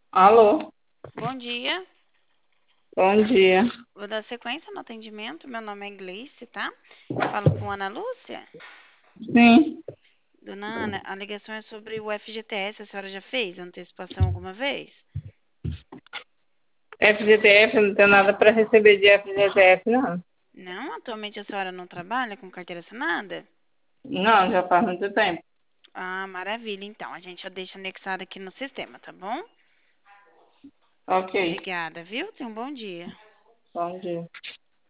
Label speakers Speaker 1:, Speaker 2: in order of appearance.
Speaker 1: Alô,
Speaker 2: Bom dia.
Speaker 1: bom dia.
Speaker 2: Vou dar sequência no atendimento. Meu nome é Gleice, tá? Falo com Ana Lúcia.
Speaker 1: Sim,
Speaker 2: Dona Ana, a ligação é sobre o FGTS. A senhora já fez antecipação alguma vez?
Speaker 1: FGTF, não tem nada para receber de FGTF, não.
Speaker 2: Não? Atualmente a senhora não trabalha com carteira assinada?
Speaker 1: Não, já faz muito tempo.
Speaker 2: Ah, maravilha. Então, a gente já deixa anexado aqui no sistema, tá bom?
Speaker 1: Ok,
Speaker 2: Obrigada, viu? Tenha um bom dia.
Speaker 1: bom dia.